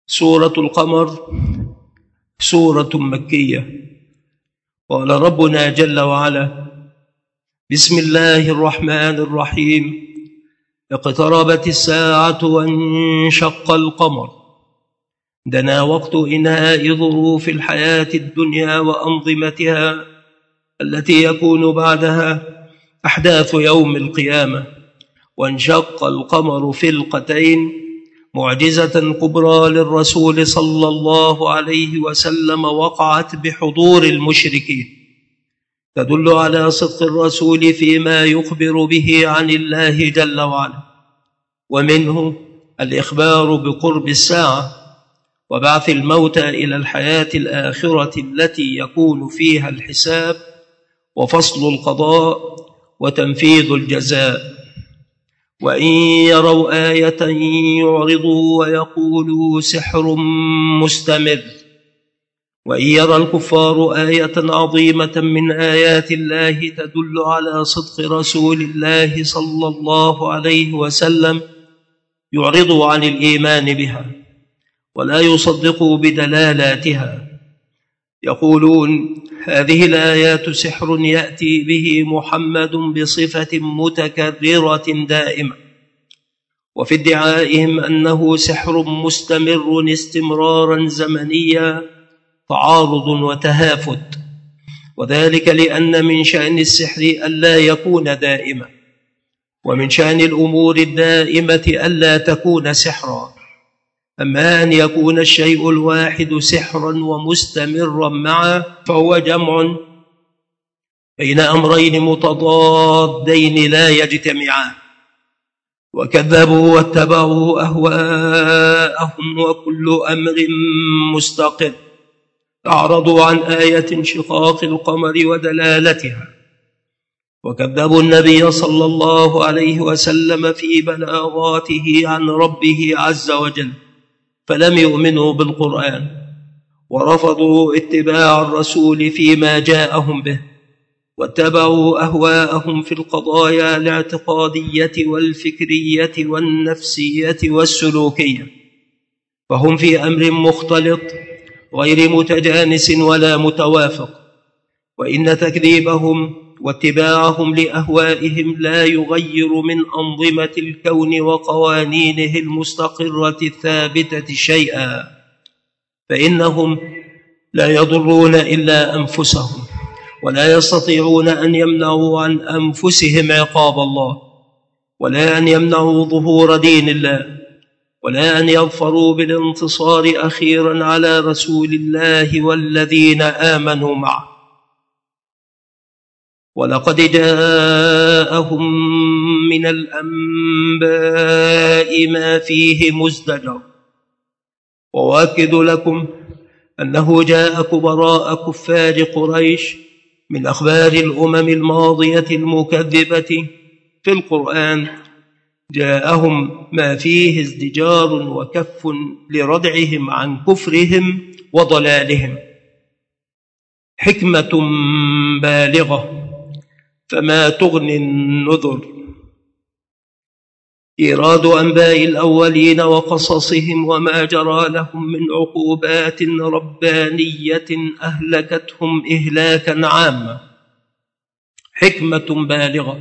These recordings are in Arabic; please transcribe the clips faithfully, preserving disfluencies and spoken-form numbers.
سورة القمر سورة مكية. قال ربنا جل وعلا: بسم الله الرحمن الرحيم. اقتربت الساعة وانشق القمر. دنا وقت إنهاء ظروف الحياة الدنيا وأنظمتها التي يكون بعدها أحداث يوم القيامة. وانشق القمر فلقتين، معجزة كبرى للرسول صلى الله عليه وسلم وقعت بحضور المشركين، تدل على صدق الرسول فيما يخبر به عن الله جل وعلا، ومنه الإخبار بقرب الساعة وبعث الموتى إلى الحياة الآخرة التي يكون فيها الحساب وفصل القضاء وتنفيذ الجزاء. وإن يروا آية يعرضوا ويقولوا سحر مستمر. وإن يرى الكفار آية عظيمة من آيات الله تدل على صدق رسول الله صلى الله عليه وسلم يعرضوا عن الإيمان بها ولا يصدقوا بدلالاتها، يقولون هذه الآيات سحر يأتي به محمد بصفة متكررة دائمة، وفي ادعائهم أنه سحر مستمر استمرارا زمنيا تعارض وتهافت، وذلك لأن من شأن السحر ألا يكون دائما، ومن شأن الأمور الدائمة ألا تكون سحرا. أما أن يكون الشيء الواحد سحرا ومستمرا معا فهو جمع بين أمرين متضادين لا يجتمعان. وكذبوا واتبعوا أهواءهم وكل أمر مستقر، أعرضوا عن آية انشقاق القمر ودلالتها، وكذبوا النبي صلى الله عليه وسلم في بلاغاته عن ربه عز وجل، فلم يؤمنوا بالقرآن ورفضوا اتباع الرسول فيما جاءهم به، واتبعوا أهواءهم في القضايا الاعتقادية والفكرية والنفسية والسلوكية، فهم في أمر مختلط غير متجانس ولا متوافق. وإن تكذيبهم واتباعهم لأهوائهم لا يغير من أنظمة الكون وقوانينه المستقرة الثابتة شيئا، فإنهم لا يضرون إلا أنفسهم، ولا يستطيعون أن يمنعوا عن أنفسهم عقاب الله، ولا أن يمنعوا ظهور دين الله، ولا أن يظفروا بالانتصار أخيرا على رسول الله والذين آمنوا معه. ولقد جاءهم من الأنباء ما فيه مزدجر، وأؤكد لكم أنه جاء كبراء كفار قريش من أخبار الأمم الماضية المكذبة في القرآن، جاءهم ما فيه ازدجار وكف لردعهم عن كفرهم وضلالهم، حكمة بالغة فما تغني النذر. إيراد أنباء الأولين وقصصهم وما جرى لهم من عقوبات ربانية أهلكتهم إهلاكا عاما، حكمة بالغة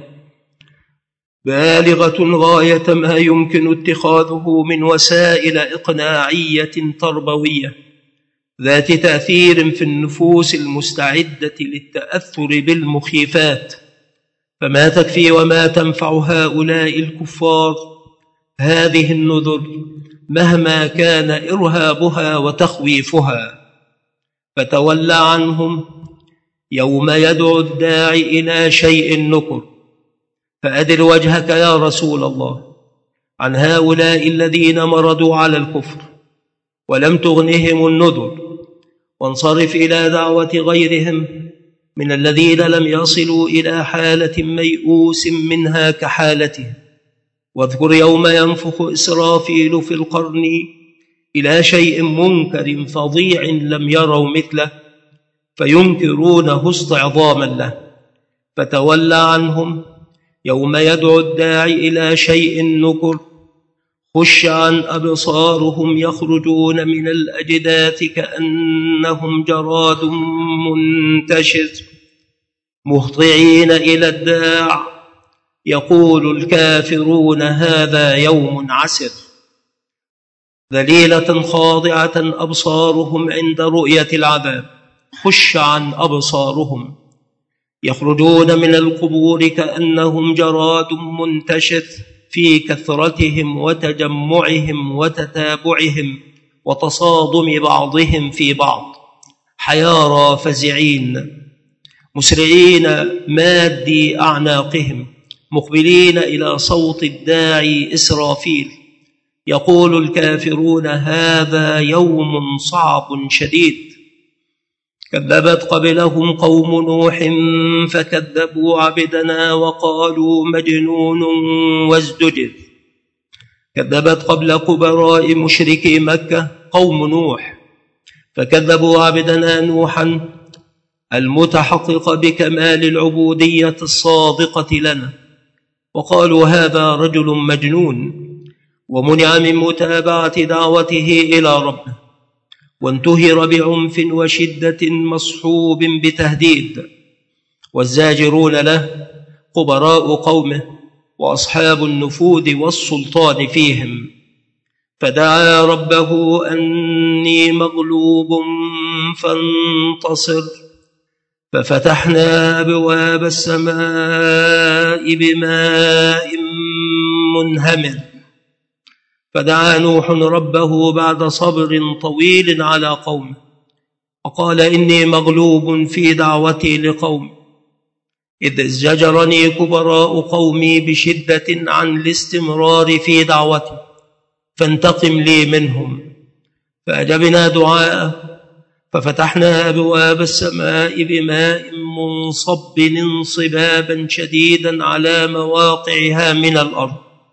بالغة غاية ما يمكن اتخاذه من وسائل إقناعية تربوية ذات تأثير في النفوس المستعدة للتأثر بالمخيفات، فما تكفي وما تنفع هؤلاء الكفار هذه النذر مهما كان إرهابها وتخويفها. فتول عنهم يوم يدعو الداعي إلى شيء نكر، فأدر وجهك يا رسول الله عن هؤلاء الذين مرضوا على الكفر ولم تغنهم النذر، وانصرف إلى دعوة غيرهم من الذين لم يصلوا إلى حالة ميؤوس منها كحالته. واذكر يوم ينفخ إسرافيل في القرن إلى شيء منكر فظيع لم يروا مثله، فينكرونه استعظاما له. فتولى عنهم يوم يدعو الداعي إلى شيء نكر، خش عن أبصارهم يخرجون من الأجداث كأنهم جراد منتشر مهطعين إلى الداع يقول الكافرون هذا يوم عسر ذليلة خاضعة أبصارهم عند رؤية العذاب. خش عن أبصارهم يخرجون من القبور كأنهم جراد منتشر في كثرتهم وتجمعهم وتتابعهم وتصادم بعضهم في بعض حيارى فزعين مسرعين مادي أعناقهم مقبلين إلى صوت الداعي إسرافيل يقول الكافرون هذا يوم صعب شديد. كذبت قبلهم قوم نوح فكذبوا عبدنا وقالوا مجنون وازدجر. كذبت قبل كبراء مشركي مكة قوم نوح فكذبوا عبدنا نوحا المتحقق بكمال العبودية الصادقة لنا وقالوا هذا رجل مجنون ومنع من متابعة دعوته إلى ربه وانتهر بعنف وشدة مصحوب بتهديد. والزاجرون له قبراء قومه وأصحاب النفوذ والسلطان فيهم. فدعا ربه أني مغلوب فانتصر ففتحنا أبواب السماء بماء منهمر. فدعا نوح ربه بعد صبر طويل على قومه وقال إني مغلوب في دعوتي لقومي إذ ازدجرني كبراء قومي بشدة عن الاستمرار في دعوتي فانتقم لي منهم. فأجبنا دعاءه ففتحنا أبواب السماء بماء منصب انصبابا شديدا على مواقعها من الأرض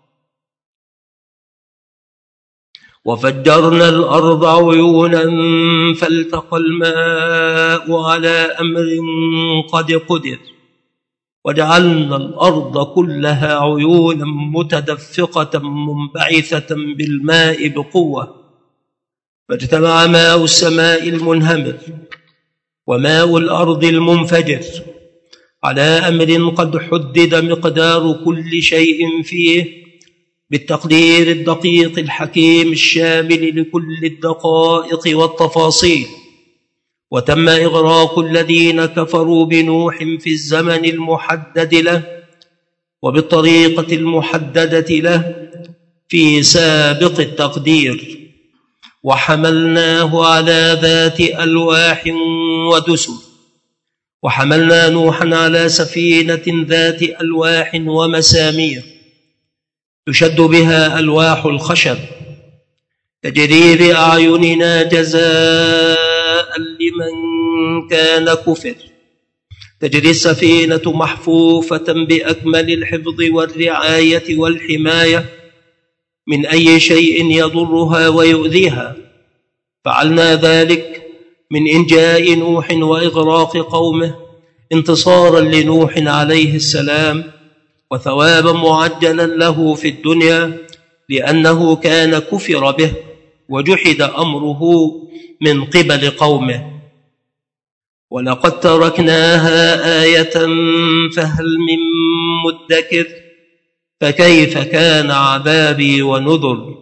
وفجرنا الأرض عيونا فالتقى الماء على أمر قد قدر وجعلنا الأرض كلها عيونا متدفقة منبعثة بالماء بقوة. فاجتمع ماء السماء المنهمر وماء الأرض المنفجر على أمر قد حدد مقدار كل شيء فيه بالتقدير الدقيق الحكيم الشامل لكل الدقائق والتفاصيل. وتم إغراق الذين كفروا بنوح في الزمن المحدد له وبالطريقة المحددة له في سابق التقدير. وحملناه على ذات ألواح ودسر. وحملنا نوحا على سفينة ذات ألواح ومسامير تشد بها ألواح الخشب تجري بأعيننا جزاء لمن كان كفر. تجري السفينة محفوفة بأكمل الحفظ والرعاية والحماية من أي شيء يضرها ويؤذيها. فعلنا ذلك من إنجاء نوح وإغراق قومه انتصارا لنوح عليه السلام وثوابا معجلا له في الدنيا لأنه كان كفر به وجحد أمره من قبل قومه. ولقد تركناها آية فهل من مدكر فكيف كان عذابي ونذر.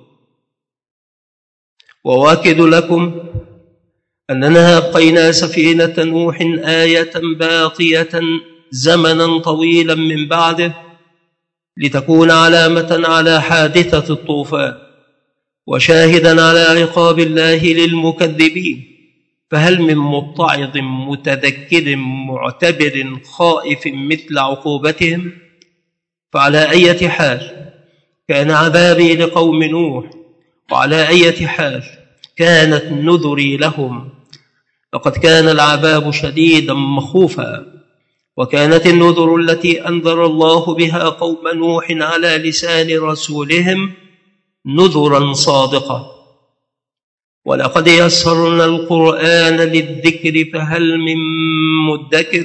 وواكد لكم أننا أبقينا سفينة نوح آية باقية زمنا طويلا من بعده لتكون علامة على حادثة الطوفان وشاهدا على عقاب الله للمكذبين. فهل من متعظ متذكر معتبر خائف مثل عقوبتهم؟ فعلى أي حال كان عذابي لقوم نوح وعلى أي حال كانت نذري لهم. لقد كان العذاب شديدا مخوفا وكانت النذر التي أنذر الله بها قوم نوح على لسان رسولهم نذرا صادقة. ولقد يسرنا القرآن للذكر فهل من مدكر.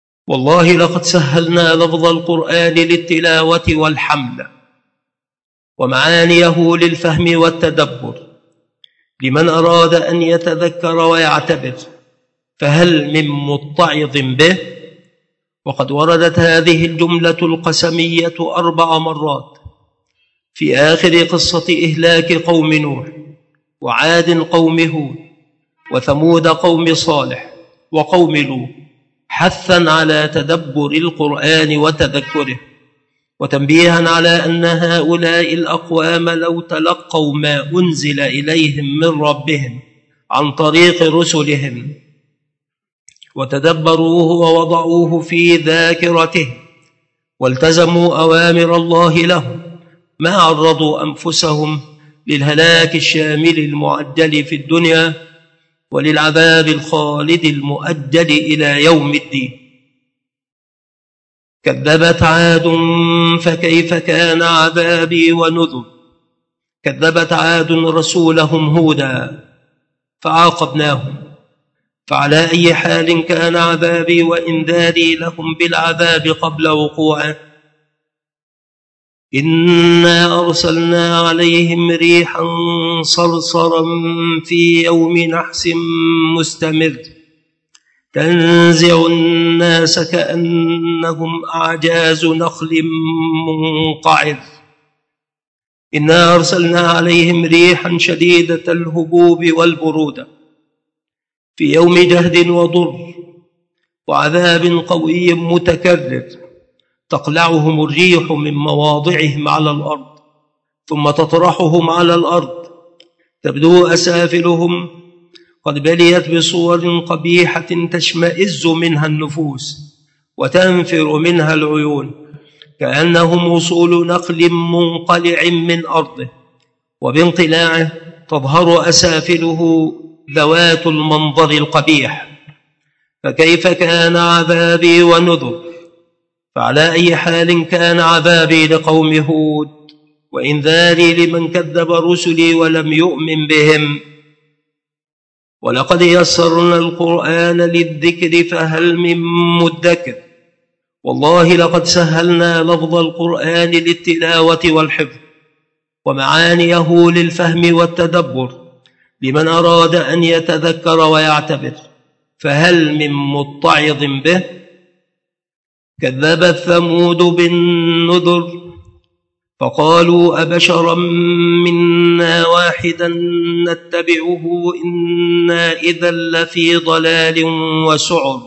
والله لقد سهلنا لفظ القرآن للتلاوة والحمل ومعانيه للفهم والتدبر لمن أراد أن يتذكر ويعتبر، فهل من متعظ به؟ وقد وردت هذه الجملة القسمية أربع مرات في آخر قصة إهلاك قوم نوح، وعاد قوم هود، وثمود قوم صالح، وقوم لوط، حثا على تدبر القرآن وتذكره، وتنبيها على أن هؤلاء الأقوام لو تلقوا ما أنزل إليهم من ربهم عن طريق رسلهم وتدبروه ووضعوه في ذاكرتهم والتزموا أوامر الله لهم ما عرضوا أنفسهم للهلاك الشامل المعجل في الدنيا وللعذاب الخالد المؤجل إلى يوم الدين. كذبت عاد فكيف كان عذابي ونذر. كذبت عاد رسولهم هودا فعاقبناهم، فعلى أي حال كان عذابي وإنذاري لهم بالعذاب قبل وقوعه. إنا أرسلنا عليهم ريحا صرصرا في يوم نحس مستمر تنزع الناس كأنهم أعجاز نخل منقعر. إنا أرسلنا عليهم ريحا شديدة الهبوب والبرودة في يوم جهد وضر وعذاب قوي متكرر تقلعهم الريح من مواضعهم على الأرض ثم تطرحهم على الأرض، تبدو أسافلهم قد بليت بصور قبيحة تشمئز منها النفوس وتنفر منها العيون، كأنهم وصول نقل منقلع من أرضه، وبانقلاعه تظهر أسافله ذوات المنظر القبيح. فكيف كان عذابي ونذر. فعلى أي حال كان عذابي لقوم هود وإنذاري لمن كذب رسلي ولم يؤمن بهم. ولقد يسرنا القرآن للذكر فهل من مدكر. والله لقد سهلنا لفظ القرآن للتلاوة والحفظ ومعانيه للفهم والتدبر لمن أراد أن يتذكر ويعتبر، فهل من متعظ به. كذبت ثمود بالنذر فقالوا أبشرا منا واحدا نتبعه إنا إذا لفي ضلال وسعر.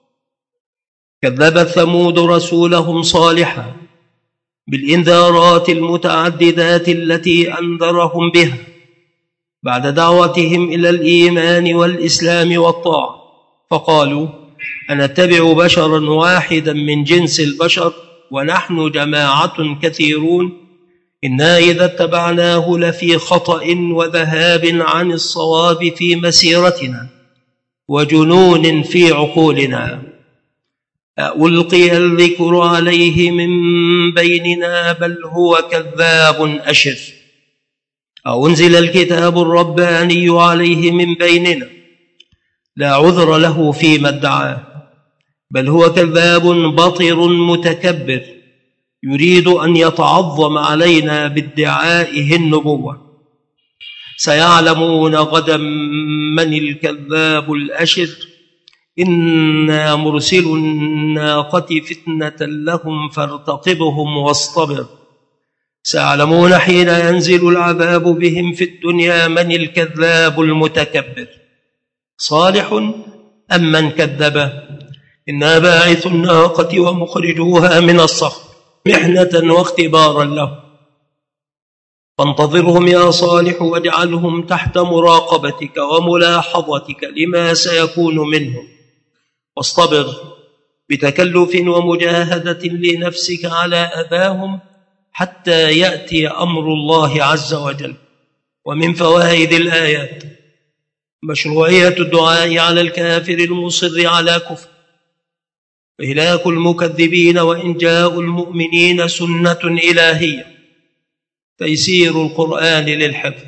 كذبت ثمود رسولهم صالحا بالإنذارات المتعددات التي أنذرهم بها بعد دعوتهم إلى الإيمان والإسلام والطاعة، فقالوا أنتبع بشرا واحدا من جنس البشر ونحن جماعة كثيرون إنا إذا اتبعناه لفي خطأ وذهاب عن الصواب في مسيرتنا وجنون في عقولنا. ألقي الذكر عليه من بيننا بل هو كذاب أشر. أنزل الكتاب الرباني عليه من بيننا لا عذر له فيما ادعاه بل هو كذاب بطر متكبر يريد أن يتعظم علينا بادعائه النبوة. سيعلمون غدا من الكذاب الأشر. إنا مرسل الناقة فتنة لهم فارتقبهم واصطبر. سيعلمون حين ينزل العذاب بهم في الدنيا من الكذاب المتكبر، صالح أم من كذبه. إنا باعث الناقة ومخرجوها من الصخر محنة واختبارا له. فانتظرهم يا صالح واجعلهم تحت مراقبتك وملاحظتك لما سيكون منهم، واصطبر بتكلف ومجاهدة لنفسك على أذاهم حتى يأتي أمر الله عز وجل. ومن فوائد الآيات مشروعية الدعاء على الكافر المصر على كفر، إهلاك المكذبين وإنجاء المؤمنين سنة إلهية، تيسير القرآن للحفظ.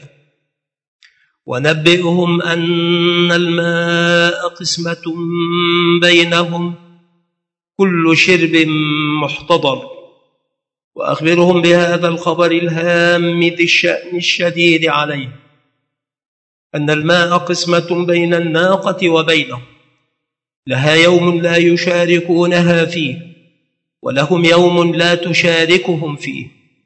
ونبئهم أن الماء قسمة بينهم كل شرب محتضر. وأخبرهم بهذا الخبر الهام ذي الشأن الشديد عليه، أن الماء قسمة بين الناقة وبينهم، لها يوم لا يشاركونها فيه، ولهم يوم لا تشاركهم فيه،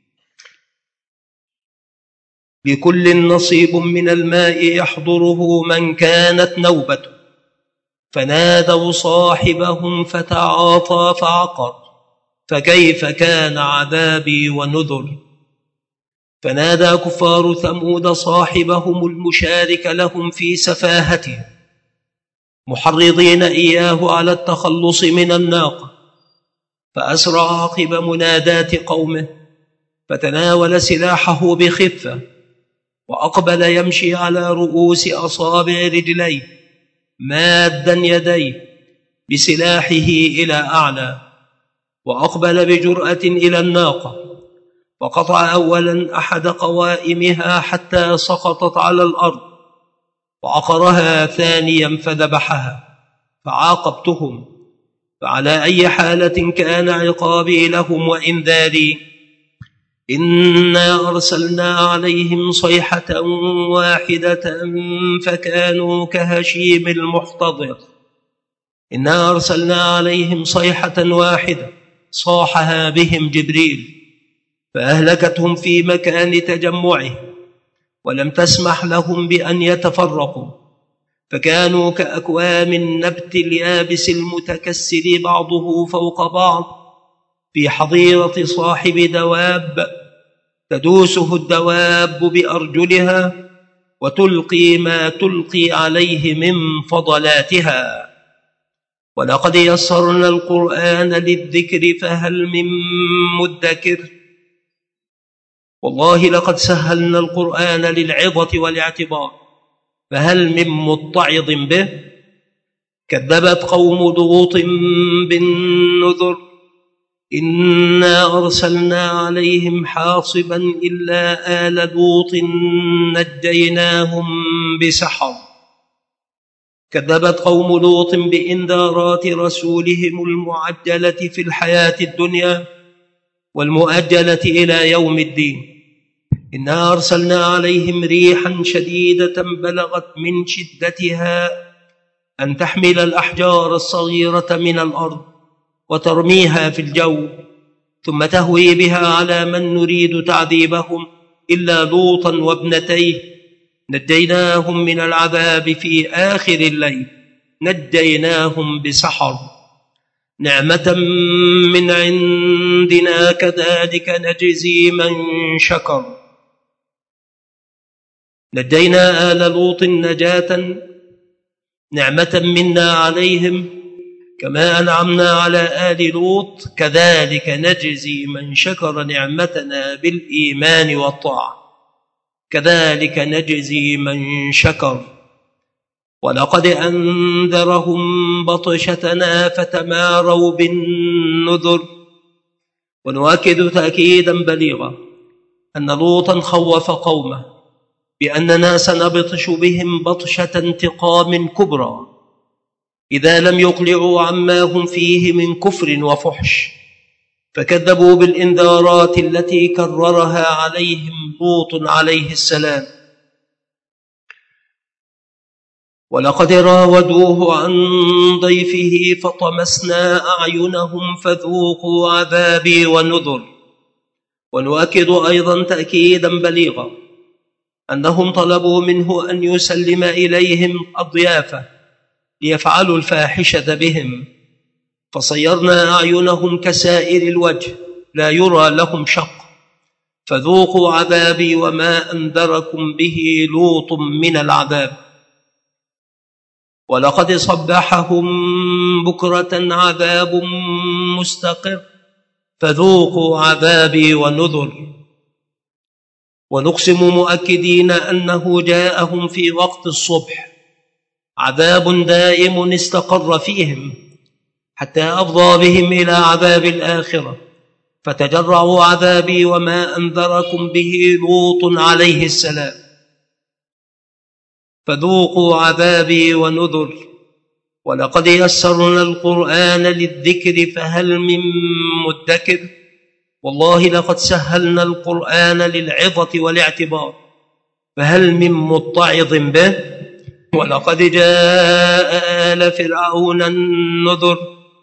بكل نصيب من الماء يحضره من كانت نوبته. فنادوا صاحبهم فتعاطى فعقر، فكيف كان عذابي ونذر. فنادى كفار ثمود صاحبهم المشارك لهم في سفاهته، محرضين إياه على التخلص من الناقة، فأسرع عقب منادات قومه، فتناول سلاحه بخفة، وأقبل يمشي على رؤوس أصابع رجليه، مادا يديه بسلاحه إلى أعلى، وأقبل بجرأة إلى الناقة، وقطع أولا أحد قوائمها حتى سقطت على الأرض، وعقرها ثانيا فذبحها. فعاقبتهم، فعلى أي حالة كان عقابي لهم وإنذاري؟ إنا أرسلنا عليهم صيحة واحدة فكانوا كهشيم المحتضر. إنا أرسلنا عليهم صيحة واحدة صاحها بهم جبريل، فأهلكتهم في مكان تجمعه، ولم تسمح لهم بأن يتفرقوا، فكانوا كأكوام النبت اليابس المتكسر بعضه فوق بعض في حظيرة صاحب دواب، تدوسه الدواب بأرجلها، وتلقي ما تلقي عليه من فضلاتها. ولقد يسرنا القرآن للذكر فهل من مدكر. والله لقد سهلنا القرآن للعظة والاعتبار، فهل من متعظ به. كذبت قوم لوط بالنذر، إنا أرسلنا عليهم حاصبا إلا آل لوط نجيناهم بسحر. كذبت قوم لوط بإنذارات رسولهم المعجلة في الحياة الدنيا والمؤجلة إلى يوم الدين. إنا أرسلنا عليهم ريحا شديدة بلغت من شدتها أن تحمل الأحجار الصغيرة من الأرض وترميها في الجو، ثم تهوي بها على من نريد تعذيبهم إلا لوطا وابنتيه، نجيناهم من العذاب في آخر الليل، نجيناهم بسحر، نعمة من عندنا كذلك نجزي من شكر. نجينا آل لوط نجاة نعمة منا عليهم، كما أنعمنا على آل لوط كذلك نجزي من شكر نعمتنا بالإيمان والطاعة، كذلك نجزي من شكر. ولقد أنذرهم بطشتنا فتماروا بالنذر. ونؤكد تأكيدا بليغا أن لوطا خوف قومه بأننا سنبطش بهم بطشة انتقام كبرى إذا لم يقلعوا عما هم فيه من كفر وفحش، فكذبوا بالإنذارات التي كررها عليهم لوط عليه السلام. ولقد راودوه عن ضيفه فطمسنا أعينهم فذوقوا عذابي ونذر. ونؤكد أيضا تأكيدا بليغا أنهم طلبوا منه أن يسلم إليهم أضيافه ليفعلوا الفاحشة بهم، فصيرنا أعينهم كسائر الوجه لا يرى لهم شق، فذوقوا عذابي وما أنذركم به لوط من العذاب. ولقد صبحهم بكرة عذاب مستقر، فذوقوا عذابي ونذر. ونقسم مؤكدين أنه جاءهم في وقت الصبح عذاب دائم استقر فيهم حتى أفضى بهم إلى عذاب الآخرة، فتجرعوا عذابي وما أنذركم به لوط عليه السلام، فذوقوا عذابي ونذر. ولقد يسرنا القرآن للذكر فهل من مدكر. والله لقد سهلنا القرآن للعظة والاعتبار، فهل من متعظ به؟ ولقد جاء آل فرعون النذر،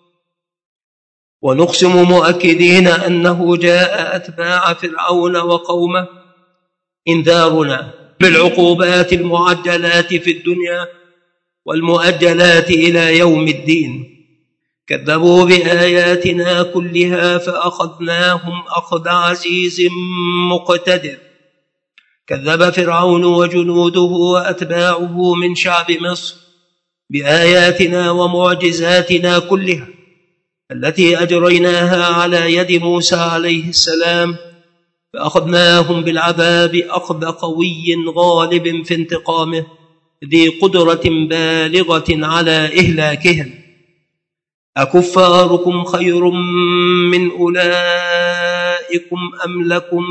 ونقسم مؤكدين أنه جاء أتباع فرعون وقومه إنذارنا بالعقوبات المعجلات في الدنيا والمؤجلات إلى يوم الدين. كذبوا بآياتنا كلها فأخذناهم أخذ عزيز مقتدر. كذب فرعون وجنوده وأتباعه من شعب مصر بآياتنا ومعجزاتنا كلها التي أجريناها على يد موسى عليه السلام، فأخذناهم بالعذاب أخذ قوي غالب في انتقامه ذي قدرة بالغة على إهلاكهم. أكفاركم خير من أولئكم أم لكم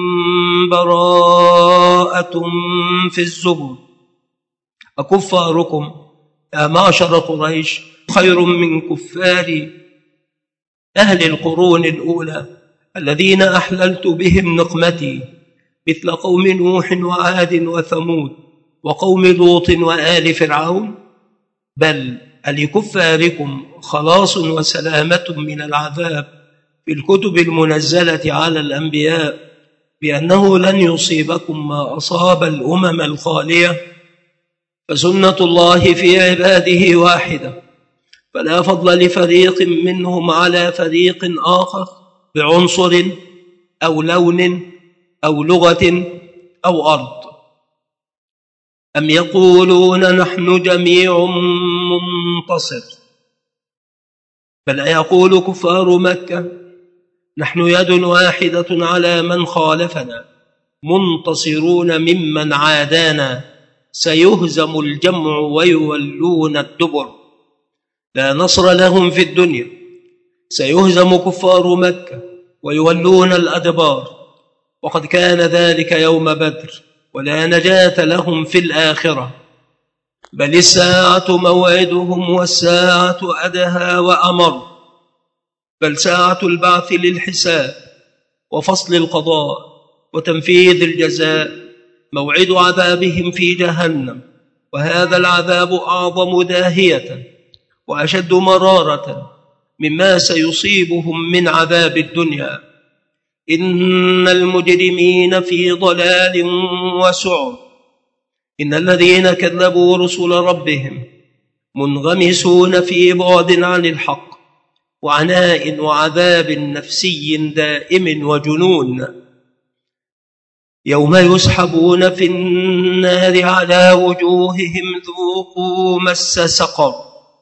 براءة في الزبر؟ أكفاركم يا معشر قريش خير من كفار أهل القرون الأولى الذين أحللت بهم نقمتي، مثل قوم نوح وعاد وثمود وقوم لوط وآل فرعون؟ بل ألكفاركم خلاص وسلامة من العذاب في الكتب المنزلة على الأنبياء بأنه لن يصيبكم ما أصاب الأمم الخالية؟ فسنة الله في عباده واحدة، فلا فضل لفريق منهم على فريق آخر بعنصر أو لون أو لغة أو أرض. أم يقولون نحن جميع منتصر؟ بل يقول كفار مكة نحن يد واحدة على من خالفنا منتصرون ممن عادانا، سيهزم الجمع ويولون الدبر. لا نصر لهم في الدنيا، سيهزم كفار مكة ويولون الأدبار، وقد كان ذلك يوم بدر، ولا نجاة لهم في الآخرة. بل الساعة موعدهم والساعة أدهى وأمر. بل ساعة البعث للحساب وفصل القضاء وتنفيذ الجزاء موعد عذابهم في جهنم، وهذا العذاب أعظم داهية وأشد مرارة مما سيصيبهم من عذاب الدنيا. إن المجرمين في ضلال وسعر. إن الذين كذبوا رسل ربهم منغمسون في بعد عن الحق وعناء وعذاب نفسي دائم وجنون. يوم يسحبون في النار على وجوههم ذوقوا مس سقر.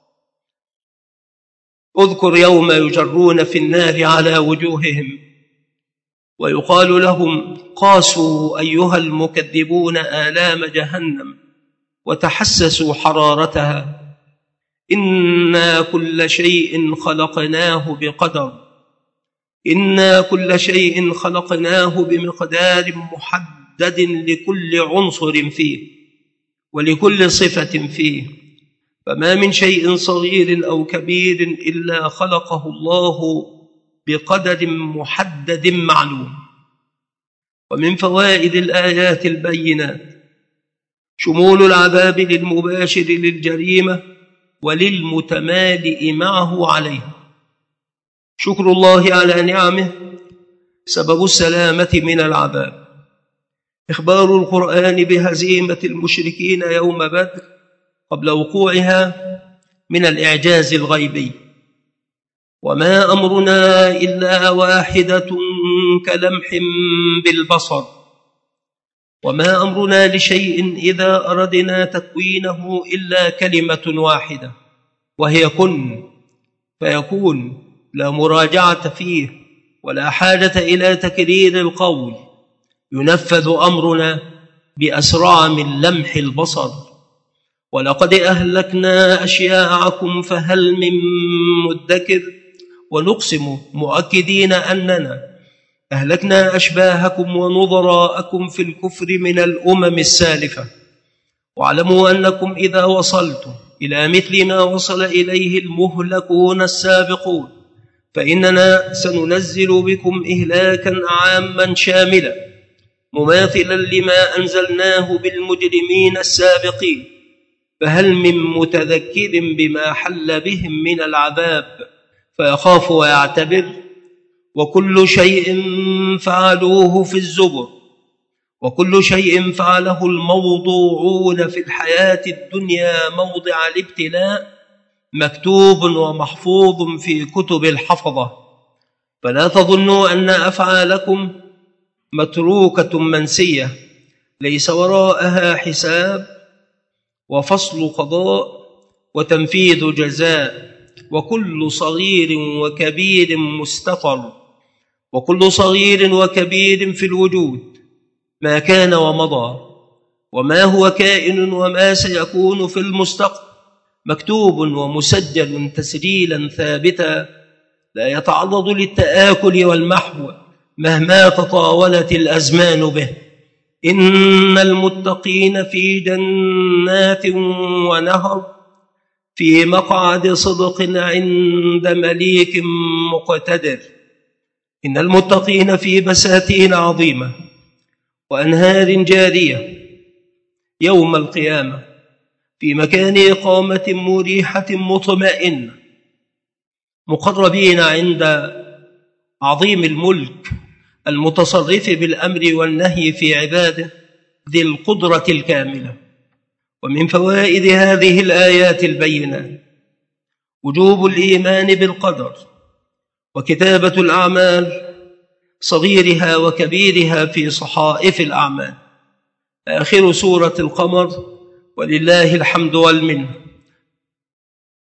اذكر يوم يجرون في النار على وجوههم ويقال لهم قاسوا أيها المكذبون آلام جهنم وتحسسوا حرارتها. إنا كل شيء خلقناه بقدر. إنا كل شيء خلقناه بمقدار محدد لكل عنصر فيه ولكل صفة فيه، فما من شيء صغير أو كبير إلا خلقه الله بقدر محدد معلوم. ومن فوائد الآيات البينات شمول العذاب للمباشر للجريمة وللمتمالئ معه عليها. شكر الله على نعمه سبب السلامة من العذاب. إخبار القرآن بهزيمة المشركين يوم بدر قبل وقوعها من الإعجاز الغيبي. وما أمرنا إلا واحدة كلمح بالبصر. وما أمرنا لشيء إذا أردنا تكوينه إلا كلمة واحدة وهي كن فيكون، لا مراجعة فيه ولا حاجة إلى تكرير القول. ينفذ أمرنا بأسرع من لمح البصر. ولقد أهلكنا أشياعكم فهل من مدكر. ونقسم مؤكدين أننا أهلكنا أشباهكم ونظراءكم في الكفر من الأمم السالفة. واعلموا أنكم إذا وصلتم إلى مثل ما وصل إليه المهلكون السابقون فإننا سننزل بكم إهلاكا عاما شاملا مماثلا لما أنزلناه بالمجرمين السابقين، فهل من متذكر بما حل بهم من العذاب فيخاف ويعتبر؟ وكل شيء فعلوه في الزبر، وكل شيء فعله الموضوعون في الحياة الدنيا موضع الابتلاء مكتوب ومحفوظ في كتب الحفظة، فلا تظنوا أن أفعالكم متروكة منسية ليس وراءها حساب وفصل قضاء وتنفيذ جزاء، وكل صغير وكبير مستطر، وكل صغير وكبير في الوجود ما كان ومضى وما هو كائن وما سيكون في المستقبل مكتوب ومسجل تسجيلا ثابتا لا يتعرض للتآكل والمحو مهما تطاولت الأزمان به. إن المتقين في جنات ونهر في مقعد صدق عند مليك مقتدر. إن المتقين في بساتين عظيمة وأنهار جارية يوم القيامة في مكان إقامة مريحة مطمئنة مقربين عند عظيم الملك المتصرف بالأمر والنهي في عباده ذي القدرة الكاملة. ومن فوائد هذه الآيات البينات وجوب الإيمان بالقدر وكتابة الأعمال صغيرها وكبيرها في صحائف الأعمال. آخر سورة القمر، ولله الحمد والمنة.